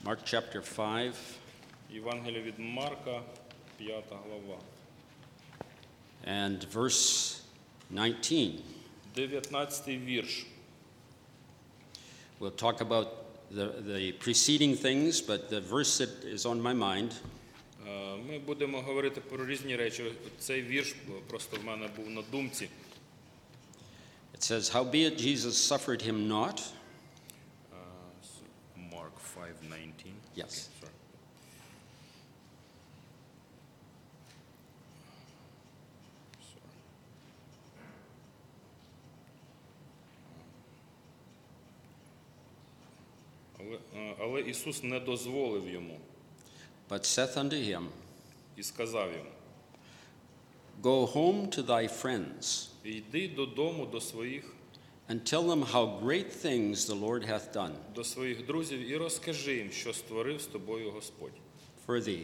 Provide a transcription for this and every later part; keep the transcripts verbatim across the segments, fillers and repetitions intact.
Mark chapter five, Євангелія від Марка, п'ята глава. and verse nineteen. дев'ятнадцятий вірш. We'll talk about the, the preceding things, but the verse that is on my mind Е, Ми будемо говорити про різні речі. Цей вірш просто в мене був на думці. it says, Howbeit Jesus suffered him not. Mark five nineteen. Yes. Okay, sorry. Sorry. Але, е, але Ісус не дозволив йому But saith unto him, і сказав йому: Go home to thy friends, «Йди додому до своїх, and tell them how great things the Lord hath done до своїх друзів і розкажи їм, що створив з тобою Господь, for thee,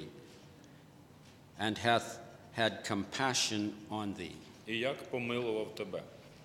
and hath had compassion on thee. і як помилував тебе».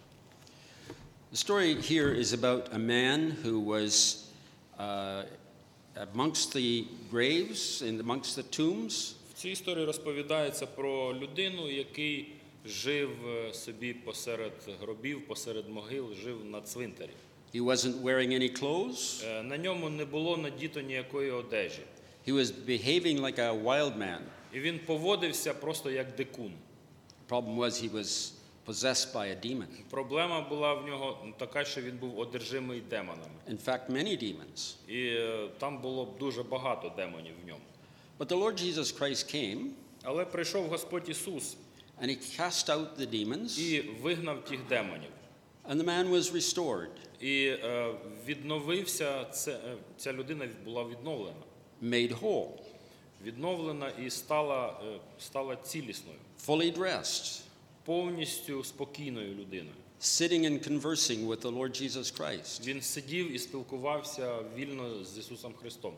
The story here is about a man who was uh, amongst the graves and amongst the tombs, В цій історії розповідається про людину, який жив е, собі посеред гробів, посеред могил, жив на цвинтарі. He wasn't wearing any clothes. Е, На ньому не було надіто ніякої одежі. He was behaving like a wild man. І він поводився просто як дикун. The problem was he was possessed by a demon. Проблема була в нього така, що він був одержимий демонами. In fact, many demons. І е, там було дуже багато демонів в ньому. But the Lord Jesus Christ came Але прийшов Господь Ісус and he cast out the demons, і вигнав тих демонів. and the man was restored, І е, відновився, це, е, ця людина була відновлена. made whole, Відновлена і стала, е, стала цілісною, fully dressed, повністю спокійною людиною. sitting and conversing with the Lord Jesus Christ. Він сидів і спілкувався вільно з Ісусом Христом.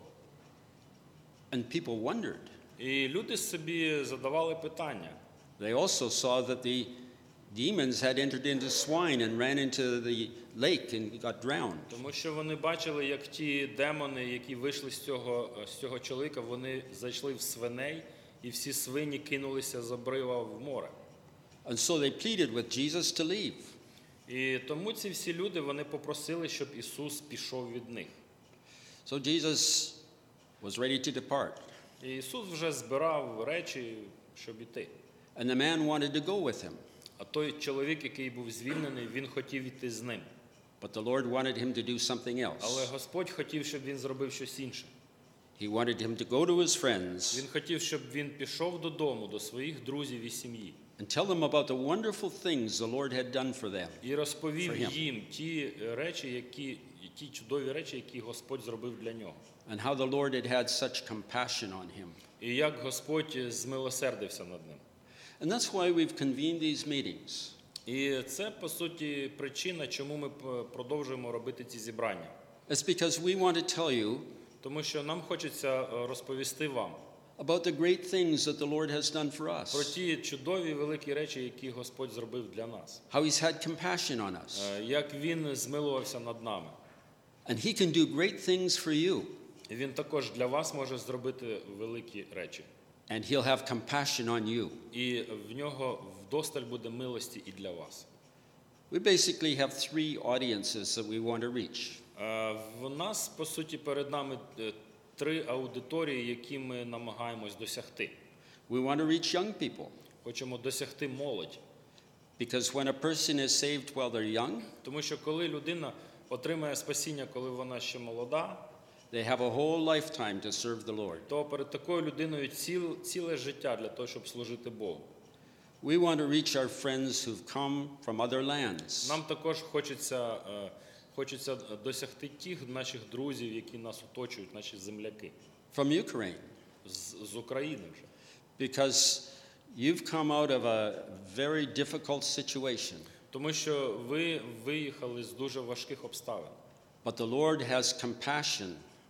And people wondered. І люди собі задавали питання. They also saw that the demons had entered into swine and ran into the lake and got drowned. Тому що вони бачили, як ті демони, які вийшли з цього, з цього чоловіка, вони зайшли в свиней, і всі свині кинулися з обрива в море. And so they pleaded with Jesus to leave. І тому ці всі люди, вони попросили, щоб Ісус пішов від них. So Jesus was ready to depart. І Ісус вже збирав речі, щоб іти. And the man wanted to go with him. А той чоловік, який був звільнений, він хотів іти з ним. But the Lord wanted him to do something Але else. Господь хотів, щоб він зробив щось інше. He wanted him to go to his friends Він хотів, щоб він пішов додому, до своїх друзів і сім'ї. and tell them about the wonderful things the Lord had done for them. І розповів For him. їм ті речі, які, ті чудові речі, які Господь зробив для нього. And how the Lord had had such compassion on him. І як Господь змилосердився над ним. And that's why we've convened these meetings. І це, по суті, причина, чому ми продовжуємо робити ці зібрання. It's because we want to tell you Тому що нам хочеться розповісти вам about the great things that the Lord has done for про us. ті чудові великі речі, які Господь зробив для нас. How he's had compassion on us. Е, Як Він змилувався над нами. And he can do great things for you. І Він також для вас може зробити великі речі. And he'll have compassion on you. І в нього вдосталь буде милості і для вас. We basically have three audiences that we want to reach. Е, В нас, по суті, перед нами е, три аудиторії, які ми намагаємось досягти. We want to reach young people, Хочемо досягти молодь. because when a person is saved while they're young, Тому що коли людина отримає спасіння, коли вона ще молода, they have a whole lifetime to serve the Lord. то перед такою людиною ціл, ціле життя для того, щоб служити Богу. We want to reach our friends who've come from other lands. Нам також хочеться, е, хочеться досягти тих наших друзів, які нас оточують, наші земляки, From Ukraine, з, з України вже. because you've come out of a very difficult situation. Тому що ви виїхали з дуже важких обставин. But the Lord has compassion,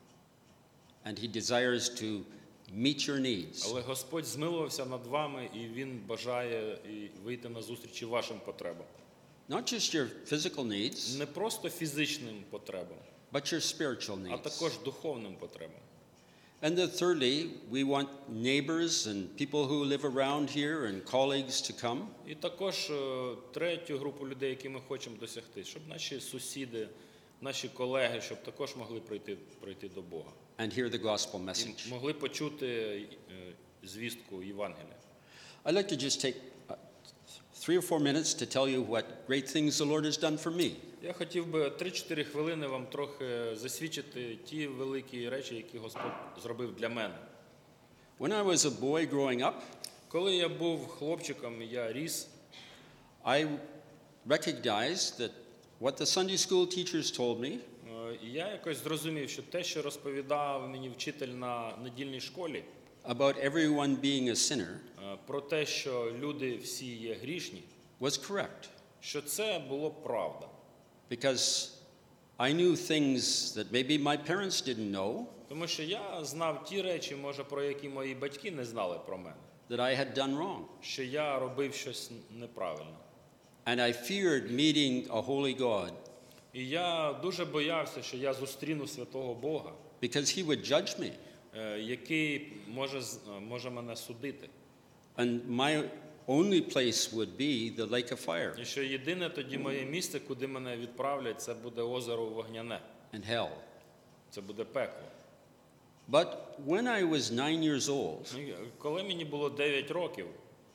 and he desires to meet your needs. Але Господь змилувався над вами, і Він бажає і вийти на зустріч і вашим потребам. Not just your physical needs, Не просто фізичним потребам, but your spiritual а needs. також духовним потребам. And then thirdly, we want neighbors and people who live around here and colleagues to come. І також е, третю групу людей, які ми хочемо досягти, щоб наші сусіди, наші колеги, щоб також могли прийти, прийти до Бога. And hear the gospel І message. могли почути е, звістку Євангелія. I'd like to just take uh, three or four minutes to tell you what great things the Lord has done for me. Я хотів би три-чотири хвилини вам трохи засвідчити ті великі речі, які Господь зробив для мене. When I was a boy growing up, Коли я був хлопчиком, я ріс, I recognized that what the Sunday school teachers told me е, я якось зрозумів, що те, що розповідав мені вчитель на недільній школі, about everyone being a sinner е, про те, що люди всі є грішні, was correct. що це було правда. Because I knew things that maybe my parents didn't know, Тому що я знав ті речі, може, про які мої батьки не знали про мене, that I had done wrong. що я робив щось неправильно. And I feared meeting a holy God І я дуже боявся, що я зустріну святого Бога, because he would judge me. е, який може, з- е, може мене судити. And my only place would be the lake of fire І що єдине тоді моє місце, куди мене відправлять, це буде озеро Вогняне, and hell. це буде пекло. But when I was nine years old, І коли мені було дев'ять років,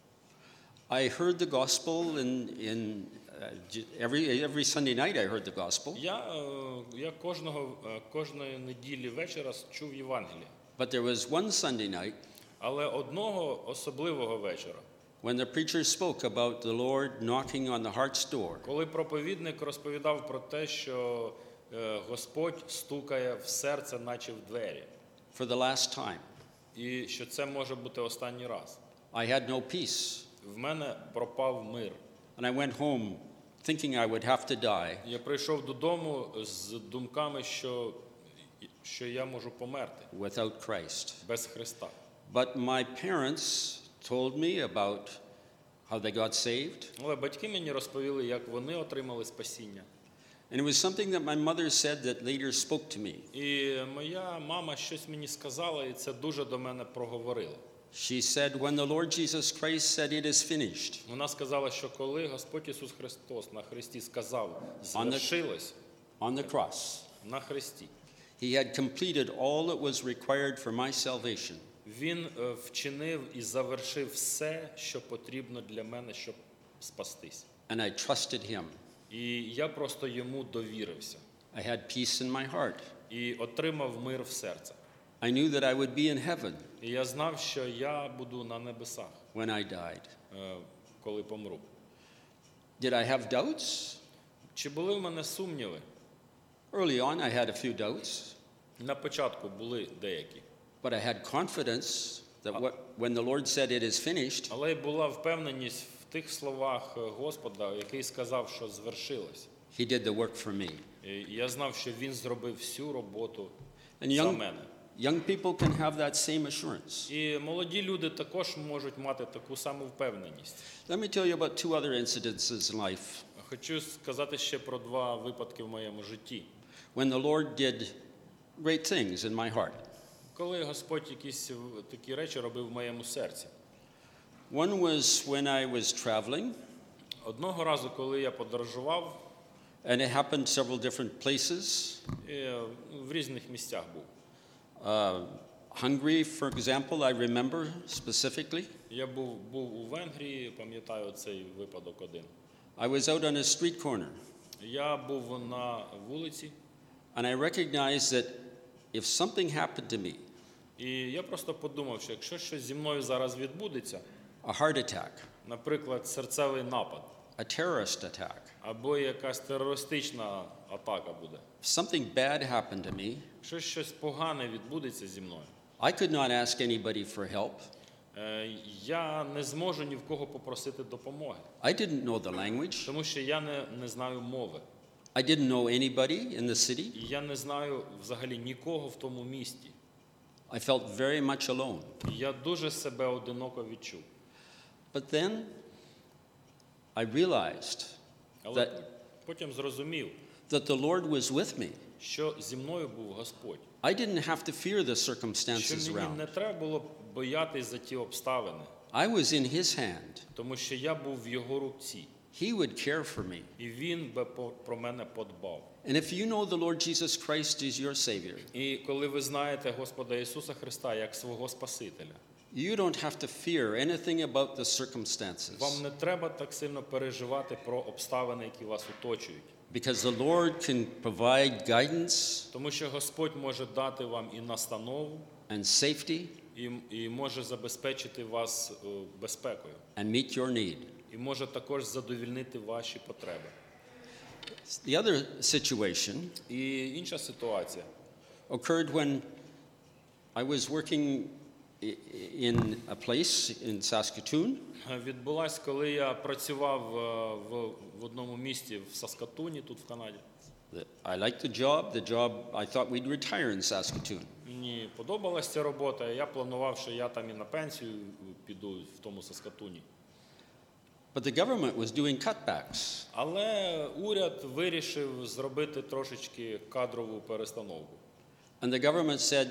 I heard the gospel in, in uh, j- every, every Sunday night I heard the gospel, я, е, я кожного, е, кожної неділі вечора чув Євангеліє. but there was one Sunday night Але одного особливого вечора, when the preacher spoke about the Lord knocking on the heart's door. коли проповідник розповідав про те, що е, Господь стукає в серце, наче в двері, For the last time, і що це може бути останній раз. I had no peace, В мене пропав мир. and I went home thinking I would have to die. Я прийшов додому з думками, що, що я можу померти Without Christ. без Христа. But my parents told me about how they got saved, Але батьки мені розповіли, як вони отримали спасіння. and it was something that my mother said that later spoke to me. І моя мама щось мені сказала, і це дуже до мене проговорило. She said, when the Lord Jesus Christ said it is finished, Вона сказала, що коли Господь Ісус Христос на Христі сказав «звершилось», on the cross, на Христі, he had completed all that was required for my salvation. Він е, вчинив і завершив все, що потрібно для мене, щоб спастись. And I trusted him. І я просто йому довірився. I had peace in my heart. І отримав мир в серце. I knew that I would be in heaven І я знав, що я буду на небесах, when I died. е, коли помру. Did I have doubts? Чи були в мене сумніви? Early on, I had a few doubts, На початку були деякі. but I had confidence that what, when the Lord said it is finished, Але й була впевненість в тих словах е, Господа, який сказав, що звершилось. he did the work for me. І я знав, що він зробив всю роботу And за young, мене. young people can have that same assurance. І молоді люди також можуть мати таку саму впевненість. Let me tell you about two other incidences in life Хочу сказати ще про два випадки в моєму житті. when the Lord did great things in my heart. Коли Господь якісь такі речі робив в моєму серці. One was when I was traveling, Одного разу, коли я подорожував, and it happened several different places. і, е, в різних місцях був. Uh, Hungary, for example, I remember specifically. Я був, був у Венгрії, пам'ятаю цей випадок один. I was out on a street corner, Я був на вулиці, and I recognized that if something happened to me, і я просто подумав, що якщо щось зі мною зараз відбудеться, a heart attack, наприклад, серцевий напад, a terrorist attack, або якась терористична атака буде, if something bad happened to me, якщо щось погане відбудеться зі мною, I could not ask anybody for help. е, я не зможу ні в кого попросити допомоги, I didn't know the language. тому що я не, не знаю мови. I didn't know anybody in the city. І я не знаю взагалі нікого в тому місті. I felt very much alone. І я дуже себе одиноко відчув. But then I realized Але that, потім зрозумів, that the Lord was with me. що зі мною був Господь. I didn't have to fear the Що circumstances мені around. не треба було боятись за ті обставини, I was in his hand. тому що я був в його руці, He would care for me. і він би по- про мене подбав. And if you know the Lord Jesus Christ is your Savior, І коли ви знаєте Господа Ісуса Христа як свого Спасителя, you don't have to fear anything about the circumstances, вам не треба так сильно переживати про обставини, які вас оточують. because the Lord can provide guidance Тому що Господь може дати вам і настанову, and safety і, і може забезпечити вас е, безпекою, and meet your need. і може також задовільнити ваші потреби. The other situation І інша ситуація occurred when I was working i- in a place in Saskatoon, відбулась, коли я працював е, в, в одному місті в Саскатуні, тут в Канаді. that I liked the job. The job, I thought we'd retire in Saskatoon. Мені подобалась ця робота, і я планував, що я там і на пенсію піду в тому Саскатуні. But the government was doing cutbacks. Але уряд вирішив зробити трошечки кадрову перестановку. And the government said,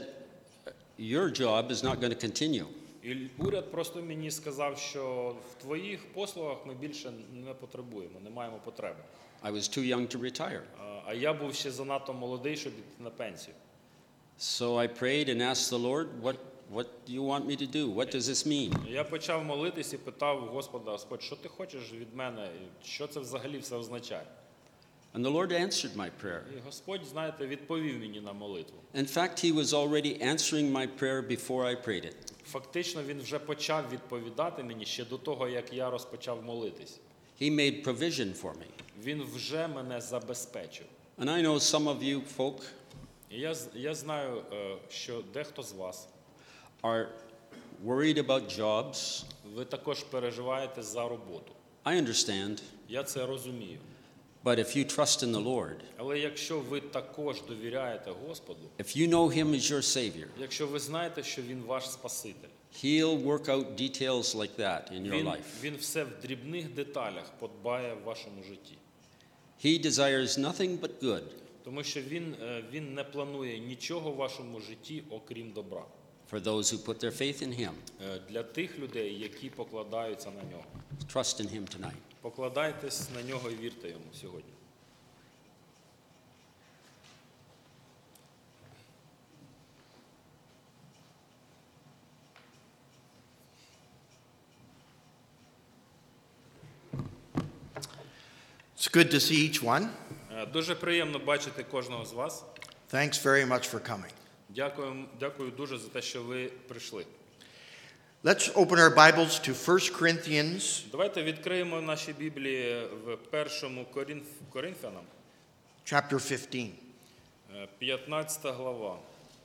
your job is not going to continue. І уряд просто мені сказав, що в твоїх послугах ми більше не потребуємо, не маємо потреби. I was too young to retire. А- А я був ще занадто молодий, щоб іти на пенсію. So I prayed and asked the Lord, what, what do you want me to do? What does this mean? Я почав молитись і питав Господа: Господь, що ти хочеш від мене? І що це взагалі все означає? And the Lord answered my prayer. І Господь, знаєте, відповів мені на молитву. In fact, He was already answering my prayer before I prayed it. Фактично, він вже почав відповідати мені ще до того, як я розпочав молитись. He made provision for me. Він вже мене забезпечив. And I know some of you folk І я, з- я знаю, е, що дехто з вас, are worried about jobs. ви також переживаєте за роботу. I understand. Я це розумію. But if you trust in the Lord, Але якщо ви також довіряєте Господу, if you know Him as your Savior, якщо ви знаєте, що Він ваш Спаситель, He'll work out details like that in your Він, life. він все в дрібних деталях подбає в вашому житті. He desires nothing but good Тому що він, е, він не планує нічого в вашому житті, окрім добра. for those who put their faith in Him. Е, Для тих людей, які покладаються на нього. Trust in Him tonight. Покладайтесь на нього і вірте йому сьогодні. It's good to see each one. Е, Дуже приємно бачити кожного з вас. Thanks very much for coming. Дякую, дякую дуже за те, що ви прийшли. Let's open our Bibles to First Corinthians Давайте відкриємо наші Біблії в першому Корінф... Коринфянам, chapter fifteen. е, п'ятнадцята глава.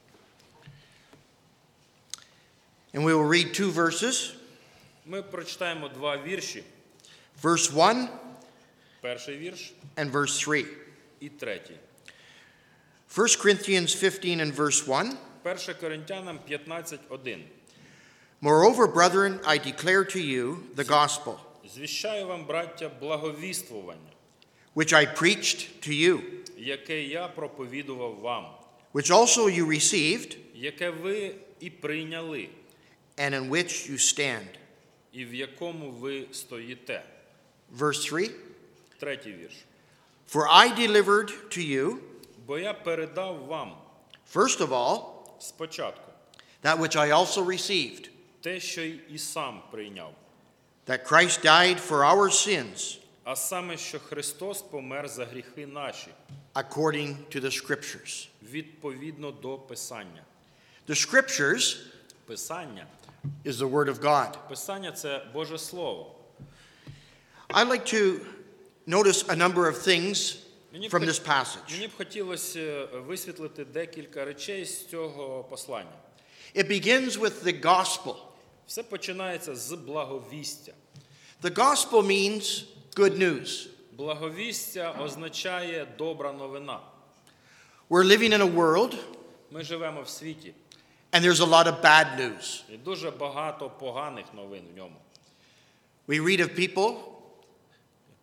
And we will read two verses. Ми прочитаємо два вірші. Verse one Перший вірш and verse three. і третій. First Corinthians fifteen and verse one. перше Коринтянам п'ятнадцять один. Moreover, brethren, I declare to you the gospel, Звіщаю вам, браття, благовіствування, which I preached to you, яке я проповідував вам, which also you received, яке ви і прийняли, and in which you stand. і в якому ви стоїте. Verse three. Третій вірш. For I delivered to you, Бо я передав вам first of all, спочатку that which I also received, те, що й і сам прийняв, that Christ died for our sins, а саме, що Христос помер за гріхи наші, according to the Scriptures. відповідно до Писання. The Scriptures Писання. is the Word of God. Писання – це Боже Слово. I'd like to notice a number of things Мені б from хот- this passage. Мені б хотілося висвітлити декілька речей з цього послання. It begins with the gospel. Все починається з благовістя. The gospel means good news. Благовістя означає добра новина. We're living in a world, Ми живемо в світі, and there's a lot of bad news. і дуже багато поганих новин в ньому. We read of people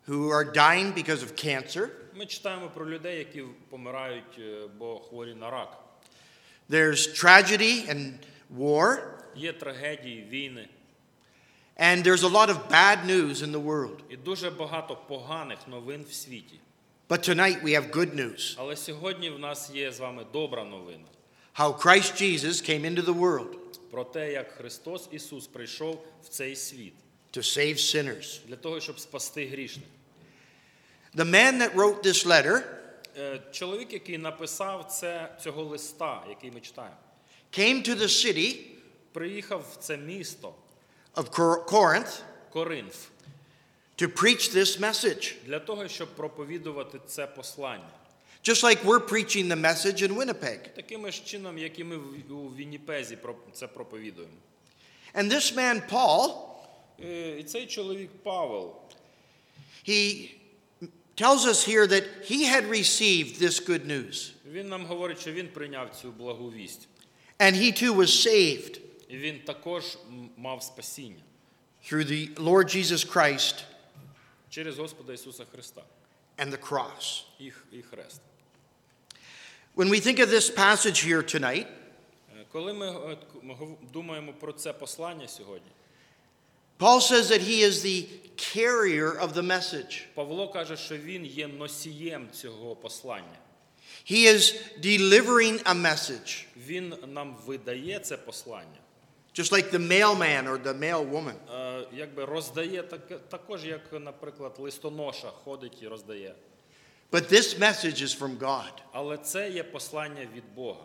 who are dying because of cancer. Ми читаємо про людей, які помирають, е, бо хворі на рак. There's tragedy and war. Є трагедії, війни. And there's a lot of bad news in the world. І дуже багато поганих новин в світі. But tonight we have good news. Але сьогодні в нас є з вами добра новина. How Christ Jesus came into the world Про те, як Христос Ісус прийшов в цей світ. to save sinners. Для того, щоб спасти грішних. The man that wrote this letter Е, Чоловік, який написав це, цього листа, який ми читаємо, came to the city приїхав в це місто, of Cor- Corinth Коринф, to preach this message. для того, щоб проповідувати це послання. Just like we're preaching the message in Winnipeg. Таким ж чином, як і ми в- у Вінніпезі про- це проповідуємо. And this man, Paul, Е, І цей чоловік Павел, he tells us here that he had received this good news. він нам говорить, що він прийняв цю благу вість. And he too was saved І він також м- мав спасіння through the Lord Jesus Christ через Господа Ісуса Христа and the cross. і, х- і хрест. When we think of this passage here tonight, Е, Коли ми е, к- ми гов- думаємо про це послання сьогодні, Paul says that he is the carrier of the message. Павло каже, що він є носієм цього послання. He is delivering a message, Він нам видає це послання. just like the mailman or the mailwoman. Е, Якби роздає, так, також як, наприклад, листоноша ходить і роздає. But this message is from God. Але це є послання від Бога.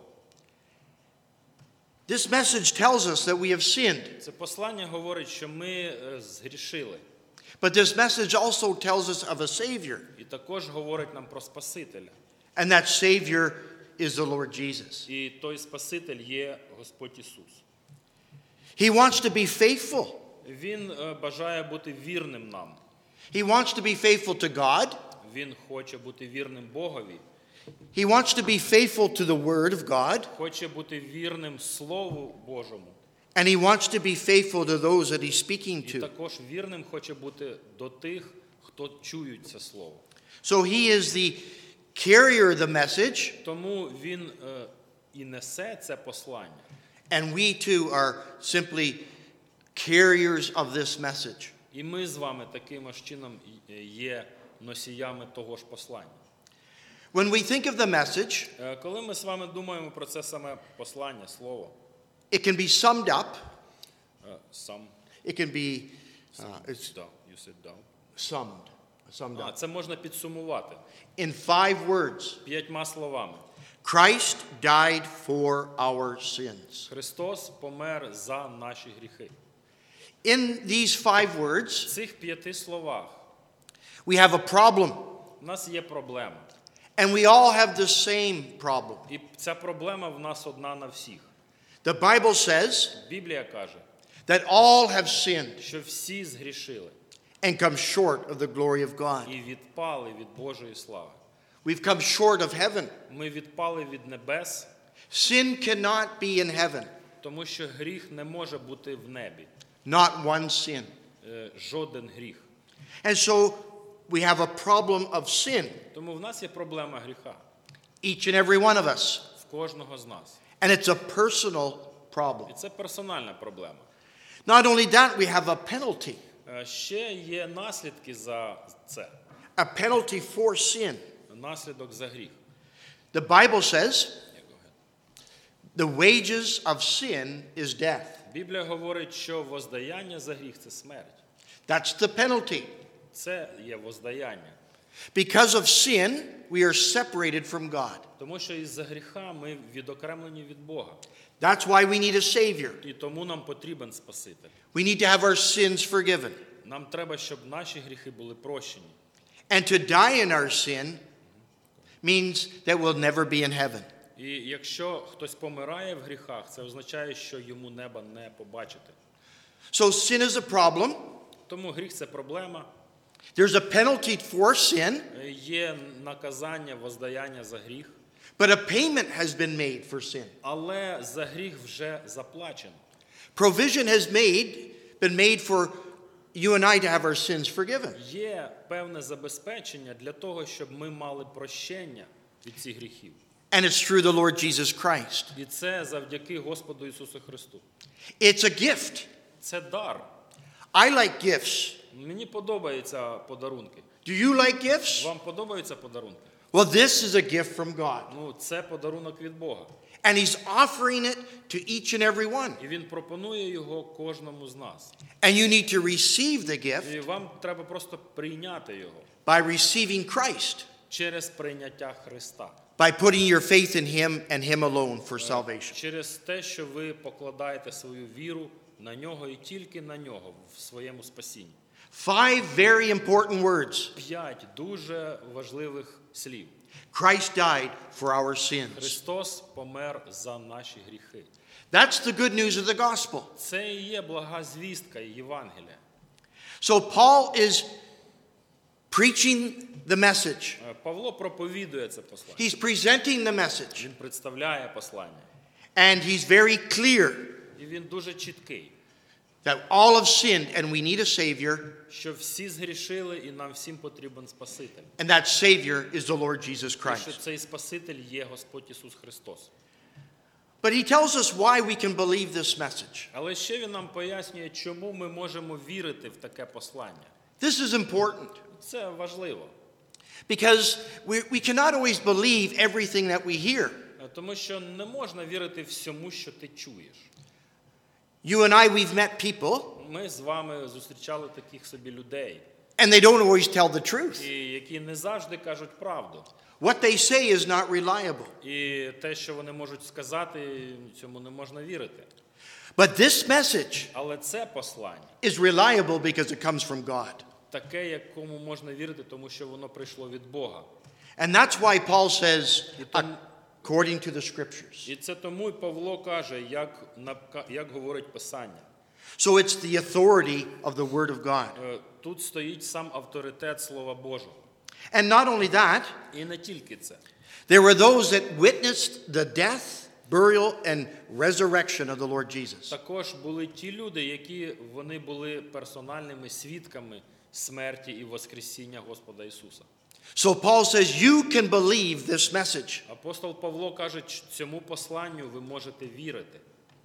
This message tells us that we have sinned. Це послання говорить, що ми е, згрішили. But this message also tells us of a Savior. І також говорить нам про Спасителя. And that Savior is the Lord Jesus. І той Спаситель є Господь Ісус. He wants to be faithful. Він е, бажає бути вірним нам. He wants to be faithful to God. Він хоче бути вірним Богові. He wants to be faithful to the Word of God. Хоче бути вірним Слову Божому. And he wants to be faithful to those that he's speaking І to. також вірним хоче бути до тих, хто чують це Слово. So he is the carrier of the message, Тому він е, і несе це послання. and we too are simply carriers of this message. І ми з вами таким ж чином є носіями того ж послання. When we think of the message, Е, Коли ми з вами думаємо про це саме послання, слово, it can be summed up. е, сам, It can be uh, it's да, you said down. summed, summed А, up це можна підсумувати in five words. п'ятьма словами. Christ died for our sins. Христос помер за наші гріхи. In these five В words, цих п'яти словах we have a problem, у нас є проблема. and we all have the same problem. І ця проблема в нас одна на всіх. The Bible says Біблія каже, that all have sinned що всі згрішили and come short of the glory of God. і відпали від Божої слави. We've come short of heaven. Ми відпали від небес, Sin cannot be in heaven, тому що гріх не може бути в небі. not one sin. Е, Жоден гріх. And so we have a problem of sin, Тому в нас є проблема гріха. each and every one of us. В кожного з нас. And it's a personal problem. І це персональна проблема. Not only that, we have a penalty, Е, Ще є наслідки за це. a penalty for sin. Наслідок за гріх. The Bible says Yeah, go ahead. the wages of sin is death. Біблія говорить, що воздаяння за гріх – це смерть. That's the penalty. Це є воздаяння. Because of sin, we are separated from God. Тому що із-за гріха ми відокремлені від Бога. That's why we need a Savior. І тому нам потрібен Спаситель. We need to have our sins forgiven. Нам треба, щоб наші гріхи були прощені. And to die in our sin means that we'll never be in heaven. І якщо хтось помирає в гріхах, це означає, що йому неба не побачити. So sin is a problem. Тому гріх – це проблема. There's a penalty for sin, Е, Є наказання, воздаяння за гріх. but a payment has been made for sin. Але за гріх вже заплачено. Provision has made been made for you and I to have our sins forgiven. Є певне забезпечення для того, щоб ми мали прощення від цих гріхів. And it's through the Lord Jesus Christ. І це завдяки Господу Ісусу Христу. It's a gift. Це дар. I like gifts. Мені подобаються подарунки. Do you like gifts? Вам подобаються подарунки? Well, this is a gift from God. Ну, це подарунок від Бога. And He's offering it to each and every one. І Він пропонує його кожному з нас. And you need to receive the gift І вам треба просто прийняти його by receiving Christ, через прийняття Христа. by putting your faith in Him and Him alone for salvation. Через те, що ви покладаєте свою віру на нього і тільки на нього в своєму спасінні. Five very important words. П'ять дуже важливих слів. Christ died for our sins. Христос помер за наші гріхи. That's the good news of the gospel. Це і є блага звістка і Євангелія. So Paul is preaching the message. Е, Павло проповідує це послання. He's presenting the message. Він представляє послання. And he's very clear І він дуже чіткий, that all have sinned and we need a Savior, що всі згрішили і нам всім потрібен Спаситель. and that Savior is the Lord Jesus І що Christ. цей Спаситель є Господь Ісус Христос. But he tells us why we can believe this message. Але ще він нам пояснює, чому ми можемо вірити в таке послання. This is important Це важливо, because we, we cannot always believe everything that we hear. е, тому що не можна вірити всьому, що ти чуєш. You and I, we've met people, Ми з вами зустрічали таких собі людей, and they don't always tell the truth. і які не завжди кажуть правду. What they say is not reliable. І те, що вони можуть сказати, цьому не можна вірити. But this message Але це послання is reliable because it comes from God. таке, якому можна вірити, тому що воно прийшло від Бога. And that's why Paul says, І тому, according to the scriptures. і це тому й Павло каже, як, напка- як говорить Писання. So it's the authority of the Word of God. Е, Тут стоїть сам авторитет Слова Божого. And not only that, І не тільки це. there were those that witnessed the death, burial, and resurrection of the Lord Jesus. Також були ті люди, які вони були персональними свідками смерті і воскресіння Господа Ісуса. So Paul says, you can believe this message. Апостол Павло каже, «Ч- цьому посланню ви можете вірити.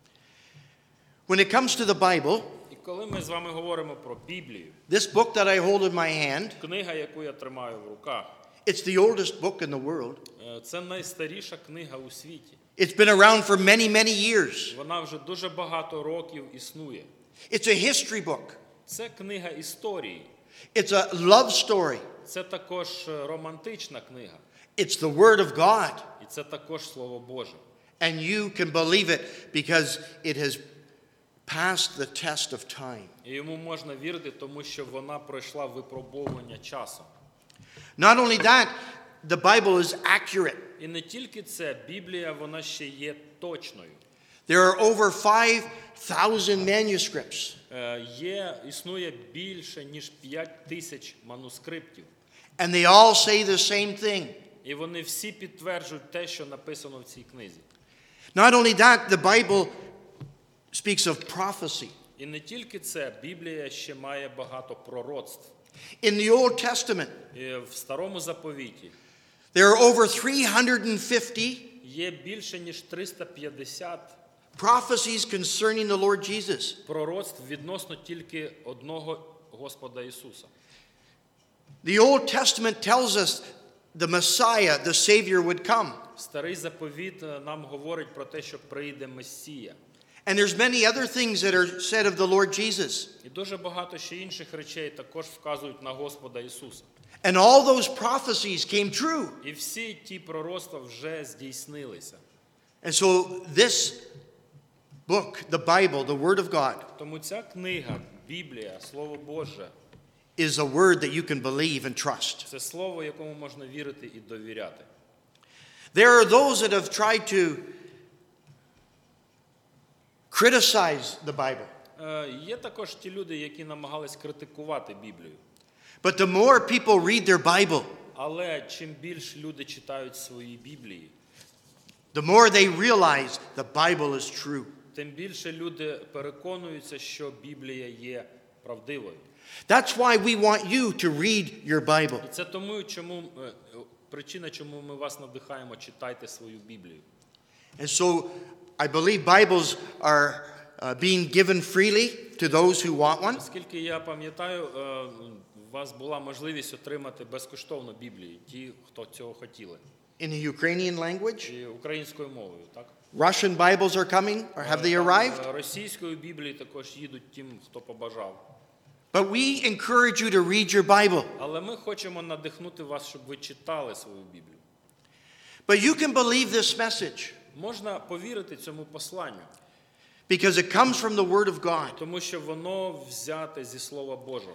When it comes to the Bible, І коли ми з вами говоримо про Біблію, this book that I hold in my hand, книга, яку я тримаю в руках, it's the oldest book in the world. е, це найстаріша книга у світі. It's been around for many, many years. Вона вже дуже багато років існує. It's a history book. Це книга історії. It's a love story. Це також е, романтична книга. It's the Word of God. І це також Слово Боже. And you can believe it because it has passed the test of time. І йому можна вірити, тому що вона пройшла випробовування часом. Not only that, the Bible is accurate. І не тільки це, Біблія, вона ще є точною. There are over five thousand manuscripts. Е, Є, існує більше, ніж п'ять тисяч манускриптів. And they all say the same thing. І вони всі підтверджують те, що написано в цій книзі. Not only that, the Bible speaks of prophecy. І не тільки це, Біблія ще має багато пророцтв. In the Old Testament, І в Старому Заповіті there are over three hundred fifty є більше, ніж триста п'ятдесят prophecies concerning the Lord Jesus. пророцтв відносно тільки одного Господа Ісуса. The Old Testament tells us the Messiah, the Savior, would come. Старий Заповіт е, нам говорить про те, що прийде Месія. And there's many other things that are said of the Lord Jesus. І дуже багато ще інших речей також вказують на Господа Ісуса. And all those prophecies came true. І всі ті пророцтва вже здійснилися. And so this book, the Bible, the Word of God, Тому ця книга, Біблія, Слово Боже, is a word that you can believe and trust. це слово, якому можна вірити і довіряти. There are those that have tried to criticize the Bible. Е, Є також ті люди, які намагались критикувати Біблію. But the more people read their Bible, Але чим більше люди читають свої Біблії, the more they realize the Bible is true. тим більше люди переконуються, що Біблія є правдивою. That's why we want you to read your Bible. І це тому, чому е, причина, чому ми вас надихаємо, читайте свою Біблію. And so I believe Bibles are uh, being given freely to those who want one. Оскільки я пам'ятаю, е, у вас була можливість отримати безкоштовно Біблію, ті, хто цього хотіли. In the Ukrainian language. І українською мовою, так? Russian Bibles are coming, or have they arrived? Е, Російською Біблією також їдуть тим, хто побажав. But we encourage you to read your Bible. Але ми хочемо надихнути вас, щоб ви читали свою Біблію. But you can believe this message Можна повірити цьому посланню, because it comes from the Word of God. тому що воно взяте зі Слова Божого.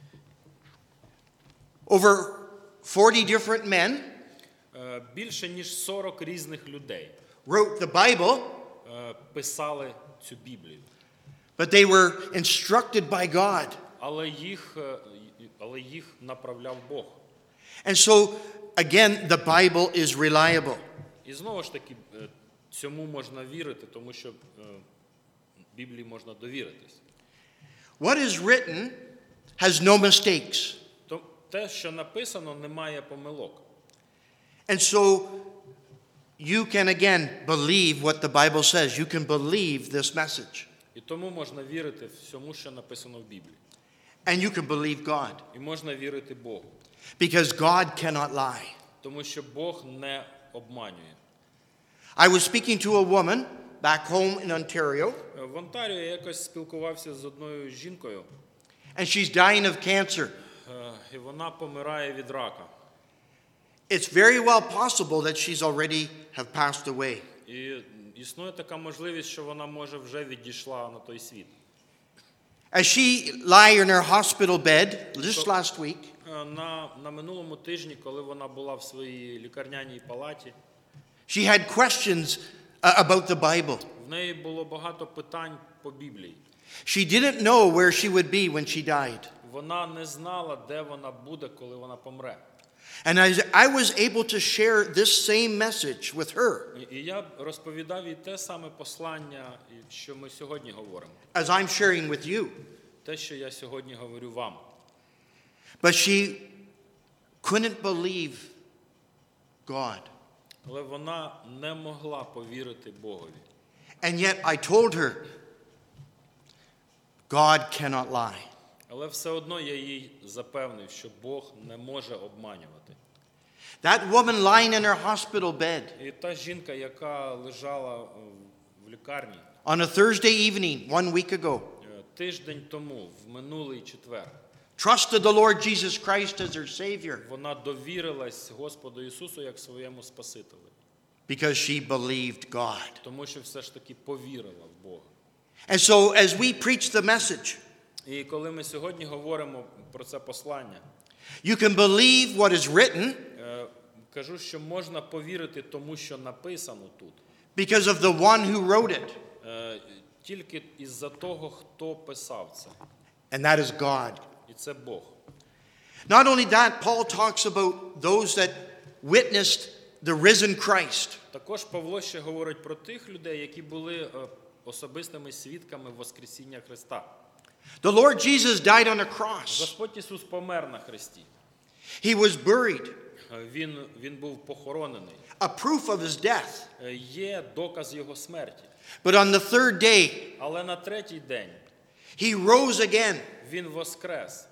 Over forty different men Е, Більше ніж сорок різних людей wrote the Bible, е, писали цю Біблію. but they were instructed by God. Але їх, е, але їх направляв Бог. And so, again, the Bible is reliable. І знову ж таки, е, цьому можна вірити, тому що е, Біблії можна довіритись. What is written has no mistakes. То те, що написано, немає помилок. And so, you can again believe what the Bible says. You can believe this message. І тому можна вірити всьому, що написано в Біблії. And you can believe God. І можна вірити Богу. Because God cannot lie. Тому що Бог не обманює. I was speaking to a woman back home in Ontario, Е, В Онтаріо я якось спілкувався з одною жінкою, and she's dying of cancer. е, і вона помирає від рака. It's very well possible that she's already have passed away. І існує така можливість, що вона може вже відійшла на той світ. As she lay in her hospital bed just last week, Е, На, на минулому тижні, коли вона була в своїй лікарняній палаті, she had questions uh, about the Bible. в неї було багато питань по Біблії. She didn't know where she would be when she died. Вона не знала, де вона буде, коли вона помре. And as I was able to share this same message with her, І- І я розповідав їй те саме послання, і що ми сьогодні говоримо. as I'm sharing with you. Те, що я сьогодні говорю вам. But she couldn't believe God. Але вона не могла повірити Богові. And yet I told her, God cannot lie. Але все одно я їй запевнив, що Бог не може обманювати. That woman lying in her hospital bed І та жінка, яка лежала е, в лікарні on a Thursday evening one week ago, е, тиждень тому, в минулий четвер, trusted the Lord Jesus Christ as her Savior вона довірилась Господу Ісусу як своєму Спасителю. because she believed God. Тому що все ж таки повірила в Бога. And so as we preach the message, І коли ми сьогодні говоримо про це послання, you can believe what is written е, кажу, що можна повірити тому, що написано тут. because of the one who wrote it, Е, Тільки із-за того, хто писав це. and that is God. І це Бог. Not only that, Paul talks about those that witnessed the risen Christ. Також Павло ще говорить про тих людей, які були е, особистими свідками Воскресіння Христа. The Lord Jesus died on a cross. Господь Ісус помер на хресті. He was buried, Е, Він, він був похоронений. a proof of his death. Е, Є доказ Його смерті. But on the third day, Але на третій день he rose again Він воскрес,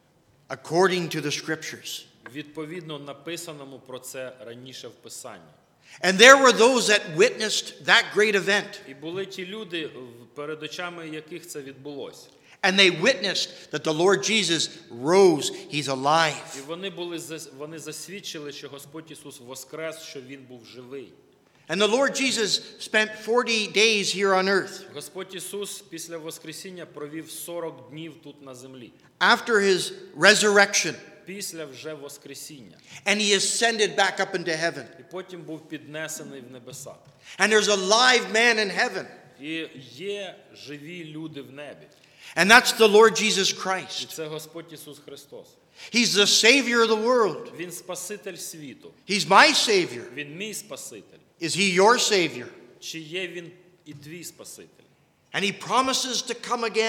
according to the scriptures. відповідно написаному про це раніше в Писанні. And there were those that witnessed that great event. І були ті люди, в- перед очами яких це відбулося. And they witnessed that the Lord Jesus rose. He's І alive. вони були зас- вони засвідчили, що Господь Ісус воскрес, що Він був живий. And the Lord Jesus spent forty days here on earth. Господь Ісус після Воскресіння провів сорок днів тут на землі. After his resurrection. Після вже Воскресіння. And he ascended back up into heaven. І потім був піднесений в небеса. And there's a live man in heaven. І є живі люди в небі. And that's the Lord Jesus І Christ. це Господь Ісус Христос. He's the Savior of the world. Він Спаситель світу. He's my Savior. Він мій Спаситель. Is he your Savior? Чи є Він і твій Спаситель? And he promises to come again.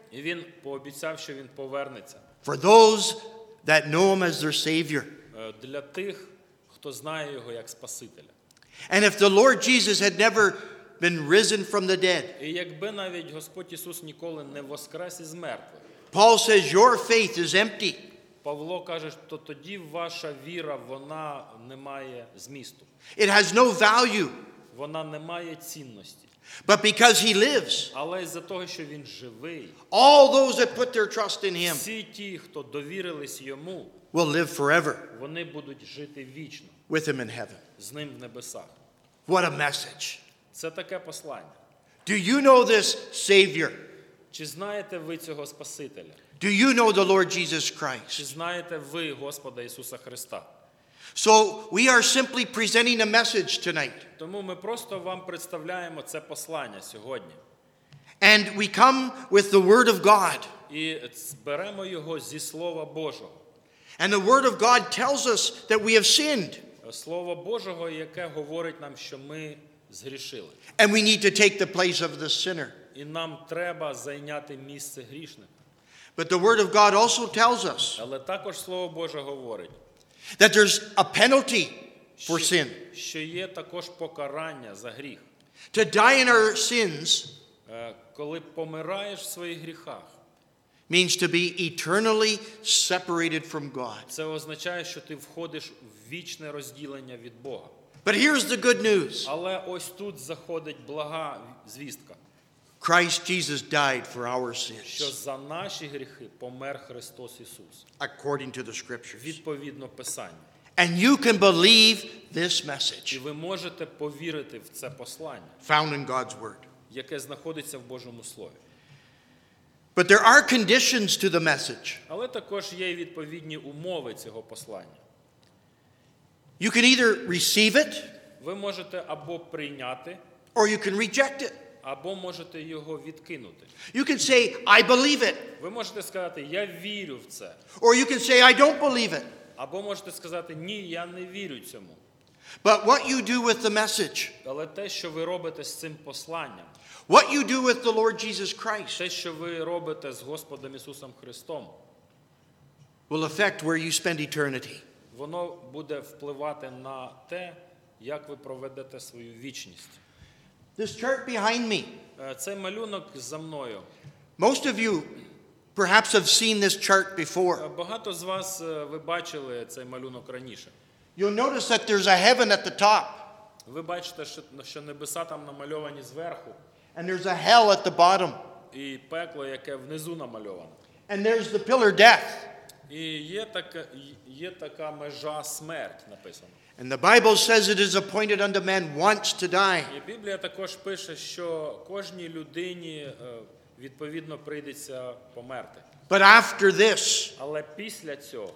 І він пообіцяв, що він повернеться. for those that know him as their Savior. Е, Для тих, хто знає його як Спасителя. And if the Lord Jesus had never been risen from the dead, І якби навіть Господь Ісус ніколи не воскрес із мертвих, Paul says your faith is empty. Павло каже, що тоді ваша віра, вона не має змісту. It has no value. Вона не має цінності. But because he lives, Але із-за того, що він живий, all those that put their trust in him всі ті, хто довірились йому, will live forever вони будуть жити вічно with him in heaven. з ним в небесах. What a message. Це таке послання. Do you know this Savior? Чи знаєте ви цього Спасителя? Do you know the Lord Jesus Christ? Чи знаєте ви Господа Ісуса Христа? So we are simply presenting a message tonight. Тому ми просто вам представляємо це послання сьогодні. And we come with the Word of God. І беремо його зі Слова Божого. And the Word of God tells us that we have sinned. Слово Божого, яке говорить нам, що ми згрішили. And we need to take the place of the sinner. І нам треба зайняти місце грішника. But the Word of God also tells us Але також Слово Боже говорить, that there's a penalty for що, sin. що є також покарання за гріх. To die in our sins Е, Коли помираєш в своїх гріхах, means to be eternally separated from God. це означає, що ти входиш в вічне розділення від Бога. But here's the good news. Але ось тут заходить блага звістка, Christ Jesus died for our що sins, за наші гріхи помер Христос Ісус, according to the Scriptures. відповідно Писанню. And you can believe this І message ви можете повірити в це послання, found in God's Word. яке знаходиться в Божому Слові. But there are conditions to the message. Але також є і відповідні умови цього послання. You can either receive it Ви можете або прийняти, or you can reject it. або можете його відкинути. You can say, I believe it, Ви можете сказати, я вірю в це. or you can say, I don't believe it. Або можете сказати, ні, я не вірю цьому. But what you do with the message, Але те, що ви робите з цим посланням, what you do with the Lord Jesus Christ, те, що ви робите з Господом Ісусом Христом, will affect where you spend eternity. воно буде впливати на те, як ви проведете свою вічність. This chart behind me, Е, Цей малюнок за мною. most of you perhaps have seen this chart Е, before. Багато з вас, е, ви бачили цей малюнок раніше. You'll notice that there's a heaven at the top, Ви бачите, що, що небеса там намальовані зверху, and there's a hell at the bottom, і пекло, яке внизу намальоване. and there's the pillar death. І є така, є така межа смерть написана. And the Bible says it is appointed unto man once to die. І Біблія також пише, що кожній людині е, відповідно прийдеться померти. But after this, Але після цього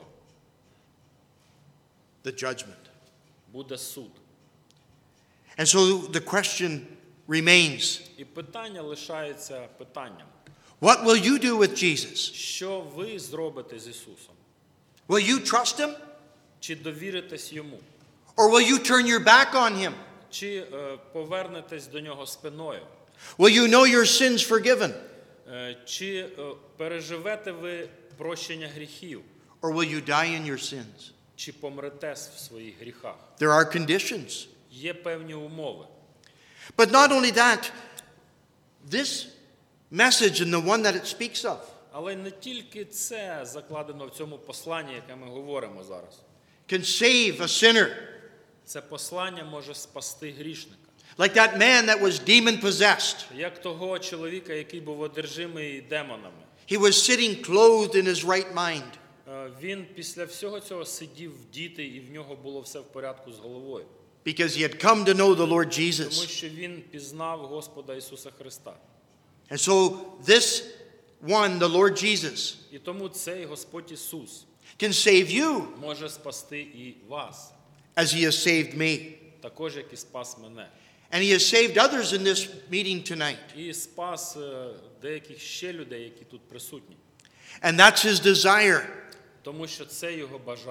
the judgment. буде суд. And so the question remains, І питання лишається питанням. what will you do with Jesus? Що ви зробите з Ісусом? Will you trust him? Чи довіритесь Йому? Or will you turn your back on him? Чи е, повернетесь до Нього спиною? Will you know your sins forgiven? Е, Чи е, переживете ви прощення гріхів? Or will you die in your sins? Чи помрете в своїх гріхах? There are conditions. Є певні умови. But not only that, this message and the one that it speaks of Але не тільки це закладено в цьому посланні, яке ми говоримо зараз. can save a sinner. Це послання може спасти грішника. Like that man that was demon possessed. Як того чоловіка, який був одержимий демонами. He was sitting clothed in his right mind. Е, Він після всього цього сидів вдітий, і в нього було все в порядку з головою. Because he had come to know the Lord Тому Jesus. що він пізнав Господа Ісуса Христа. And so this one, the Lord Jesus, І тому цей Господь Ісус can save you може спасти і вас, as he has saved me. також як і спас мене. And he has saved others in this meeting tonight. І спас е, деяких ще людей, які тут присутні. And that's his desire, Тому що це його бажання.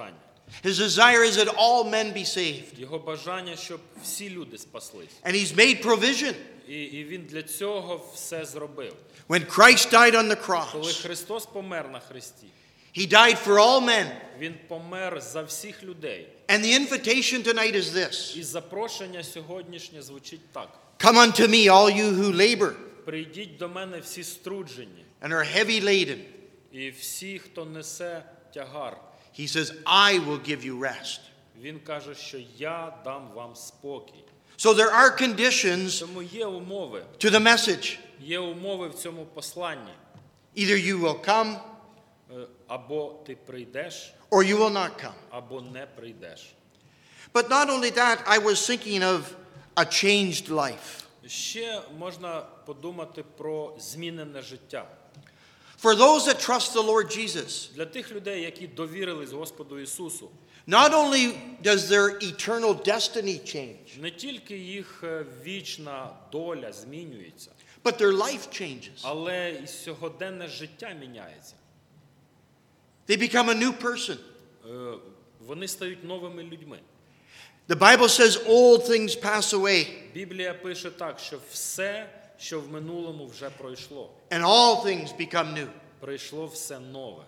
His desire is that all men be saved. Його бажання, щоб всі люди спаслись. And he's made provision. І, і він для цього все зробив. When Christ died on the Коли cross, Христос помер на хресті, he died for all men. він помер за всіх людей. And the invitation tonight is this. І запрошення сьогоднішнє звучить так. Come unto me, all you who labor Прийдіть до мене всі струджені, and are heavy laden. і всі, хто несе тягар. He says, I will give you rest. Він каже, що я дам вам спокій. So there are conditions Тому є умови. to the message. Є умови в цьому посланні. Either you will come Е, Або ти прийдеш, or you will not come. або не прийдеш. But not only that, I was thinking of a changed life. Ще можна подумати про змінене життя. For those that trust the Lord Jesus, Для тих людей, які довірились Господу Ісусу, not only does their eternal destiny change, не тільки їх е, вічна доля змінюється, but their life changes. але і сьогоденне життя міняється. They become a new person. Е, Вони стають новими людьми. The Bible says old things pass away Біблія пише так, що все, що в минулому вже пройшло. and all things become new. Прийшло все нове.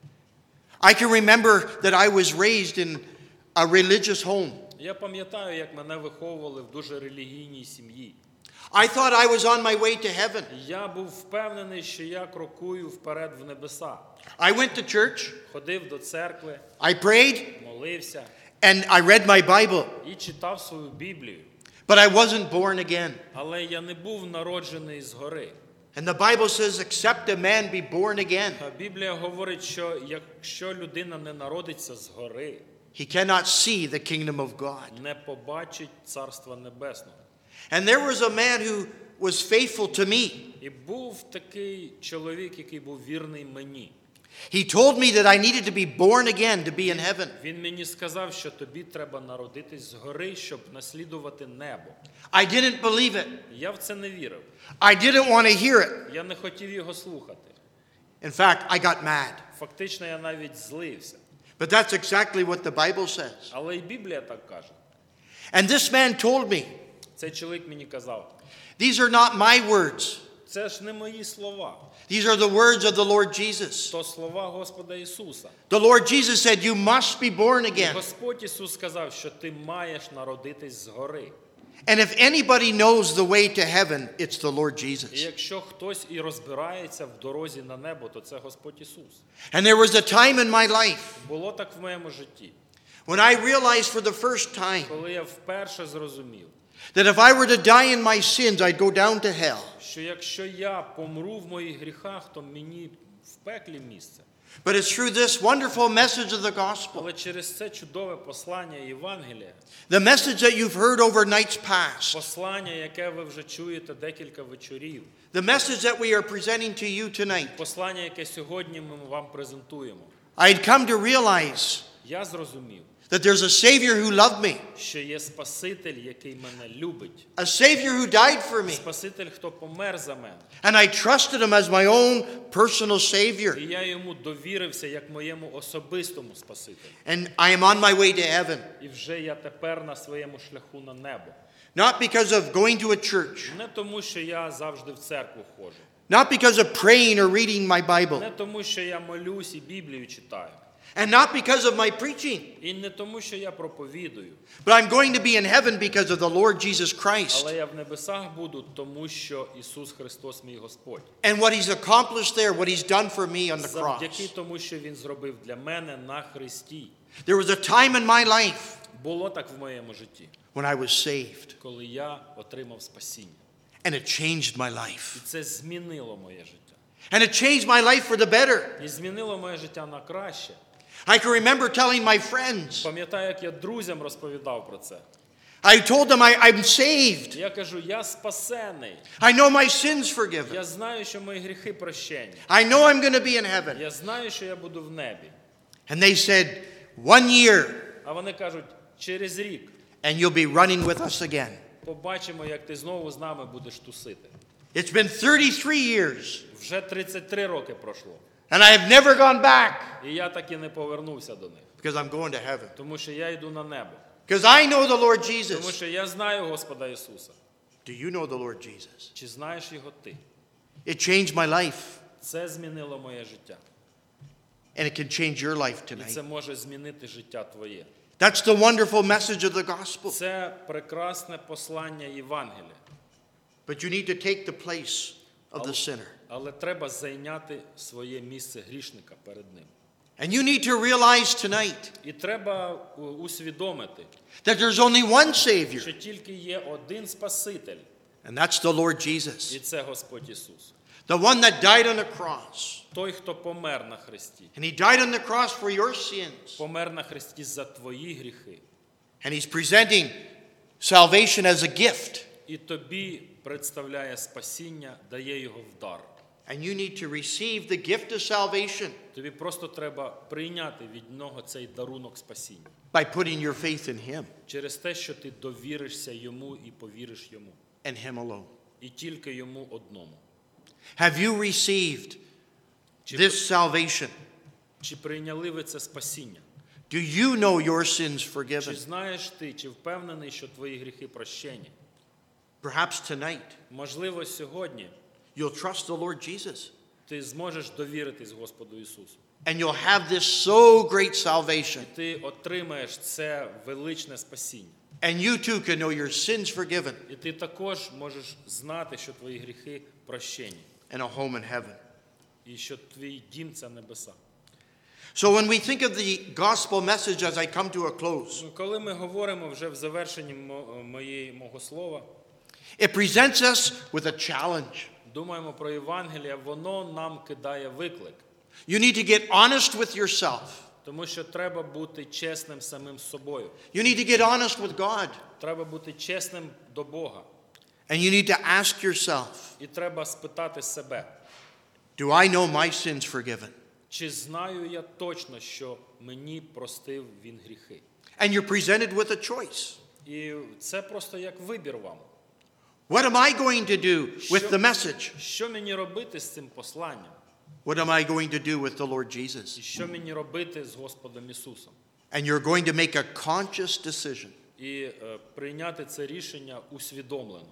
I can remember that I was raised in a religious home. Я пам'ятаю, як мене виховували в дуже релігійній сім'ї. I thought I was on my way to heaven. Я був впевнений, що я крокую вперед в небеса. I went to church, Ходив до церкви, I prayed, молився and I read my Bible, і читав свою Біблію. but I wasn't born again. Але я не був народжений згори. And the Bible says, except a man be born again, А Біблія говорить, що якщо людина не народиться згори, he cannot see the kingdom of God. не побачить Царства Небесного. And there was a man who was faithful to me. І був такий чоловік, який був вірний мені. He told me that I needed to be born again to be in heaven. Він мені сказав, що тобі треба народитись згори, щоб наслідувати небо. I didn't believe it. Я в це не вірив. I didn't want to hear it. Я не хотів його слухати. In fact, I got mad. Фактично, я навіть злився. But that's exactly what the Bible says. Але і Біблія так каже. And this man told me, Цей чоловік мені казав, these are not my words. це ж не мої слова. These are the words of the Lord Jesus. То слова Господа Ісуса. The Lord Jesus said, you must be born І again. Господь Ісус сказав, що ти маєш народитись згори. And if anybody knows the way to heaven, it's the Lord І Jesus. якщо хтось і розбирається в дорозі на небо, то це Господь Ісус. And there was a time in my life Було так в моєму житті, when I realized for the first time коли я вперше зрозумів, that if I were to die in my sins, I'd go down to hell. що якщо я помру в моїх гріхах, то мені в пеклі місце. But it's through this wonderful message of the gospel, Але через це чудове послання Євангелія, the message that you've heard over nights past, послання, яке ви вже чуєте декілька вечорів, the message that we are presenting to you tonight, послання, яке сьогодні ми вам презентуємо, I'd come to realize я зрозумів, that there's a Savior who loved me, що є Спаситель, який мене любить. a Savior who died for me, Спаситель, хто помер за мене. and I trusted him as my own personal Savior. І я йому довірився як моєму особистому Спасителю. And I am on my way to heaven, І вже я тепер на своєму шляху на небо. not because of going to a church, Не тому, що я завжди в церкву ходжу. not because of praying or reading my Bible, Не тому, що я молюсь і Біблію читаю. and not because of my preaching, І не тому, що я проповідую. but I'm going to be in heaven because of the Lord Jesus Christ Але я в небесах буду, тому що Ісус Христос мій Господь. and what he's accomplished there, what he's done for me on the Завдяки cross. тому, що Він зробив для мене на Христі. There was a time in my life Було так в моєму житті, when I was saved, коли я отримав спасіння. and it changed my life. І це змінило моє життя. And it changed my life for the better. І змінило моє життя на краще. I can remember telling my friends, Пам'ятаю, як я друзям розповідав про це. I told them I, I'm saved. Я кажу, я спасений. I know my sins forgiven. Я знаю, що мої гріхи прощені. I know I'm going to be in heaven. Я знаю, що я буду в небі. And they said, one year, А вони кажуть, через рік and you'll be running with us again. побачимо, як ти знову з нами будеш тусити. It's been thirty-three years, Вже тридцять три роки пройшло. and I have never gone back І я так і не повернувся до них. Because I'm going to heaven. Тому що я йду на небо. Because I know the Lord Тому Jesus. що я знаю Господа Ісуса. Do you know the Lord Jesus? Чи знаєш його ти? It changed my life. Це змінило моє життя. And it can change your life І tonight. це може змінити життя твоє. That's the wonderful message of the gospel. Це прекрасне послання Євангелія. But you need to take the place of the sinner. Але треба зайняти своє місце грішника перед ним. And you need to realize tonight І треба усвідомити, that there's only one що Savior, тільки є один Спаситель, and that's the Lord і Jesus. це Господь Ісус. The one that died on the cross. Той, хто помер на хресті. And he died on the cross for your sins. Помер на хресті за твої гріхи. And he's presenting salvation as a gift. І тобі представляє спасіння, дає його в дар. And you need to receive the gift of salvation Тобі просто треба прийняти від нього цей дарунок спасіння. by putting your faith in him Через те, що ти довіришся йому і повіриш йому. and him alone. І тільки йому одному. Have you received Чи, this salvation? чи прийняли ви це спасіння? Do you know your sins Чи forgiven? знаєш ти, чи впевнений, що твої гріхи прощені? Perhaps tonight Можливо, сьогодні you'll trust the Lord Jesus ти зможеш довіритись Господу Ісусу. and you'll have this so great salvation. І ти отримаєш це величне спасіння. And you too can know your sins forgiven І ти також можеш знати, що твої гріхи прощені. and a home in heaven. І що твій дім – це небеса. So when we think of the gospel message as I come to a close, Ну, коли ми говоримо вже в завершенні мо- моєї, мого слова, it presents us with a challenge. думаємо про Євангелія, воно нам кидає виклик. You need to get honest with yourself. Тому що треба бути чесним самим з собою. You need to get honest with God. Треба бути чесним до Бога. And you need to ask yourself, І треба спитати себе, do I know my sins forgiven? чи знаю я точно, що мені простив Він гріхи? And you're presented with a choice. І це просто як вибір вам. What am I going to do with the message? Що мені робити з цим посланням? What am I going to do with the Lord Jesus? І що мені робити з Господом Ісусом? And you're going to make a conscious decision. І е, прийняти це рішення усвідомлено.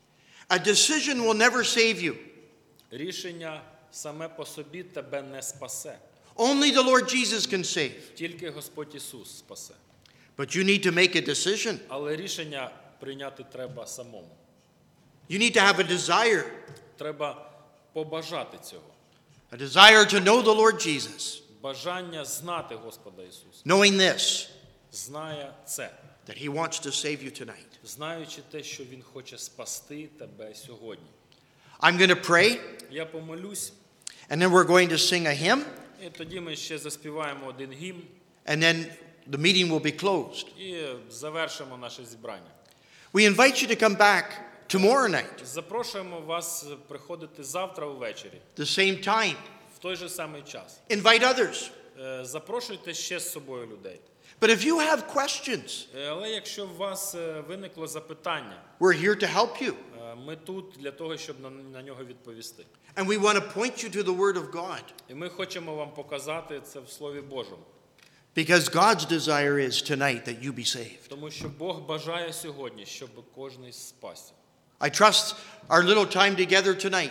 A decision will never save you. Рішення саме по собі тебе не спасе. Only the Lord Jesus can save. Тільки Господь Ісус спасе. But you need to make a decision. Але рішення прийняти треба самому. You need to have a desire. Треба побажати цього. A desire to know the Lord Jesus. Бажання знати Господа Ісуса. Knowing this, Знає це. that He wants to save you tonight. Знаючи те, що Він хоче спасти тебе сьогодні. I'm going to pray, Я помолюсь, and then we're going to sing a hymn, і тоді ми ще заспіваємо один гімн and then the meeting will be closed. і завершимо наше зібрання. We invite you to come back tomorrow night, Запрошуємо вас приходити завтра увечері, the same time. в той же самий час. Invite others. Е, Запрошуйте ще з собою людей. But if you have questions, Е, Але якщо у вас е, виникло запитання, we're here to help you. е, ми тут для того, щоб на, на нього відповісти. And we want to point you to the Word of God. І ми хочемо вам показати це в Слові Божому. Because God's desire is tonight that you be saved. Тому що Бог бажає сьогодні, щоб кожен спасся. I trust our little time together tonight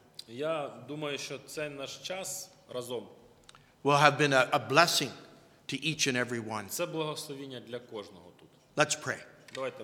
Я думаю, що цей наш час разом will have been a, a blessing to each and every one. – це благословіння для кожного тут. Let's pray. Давайте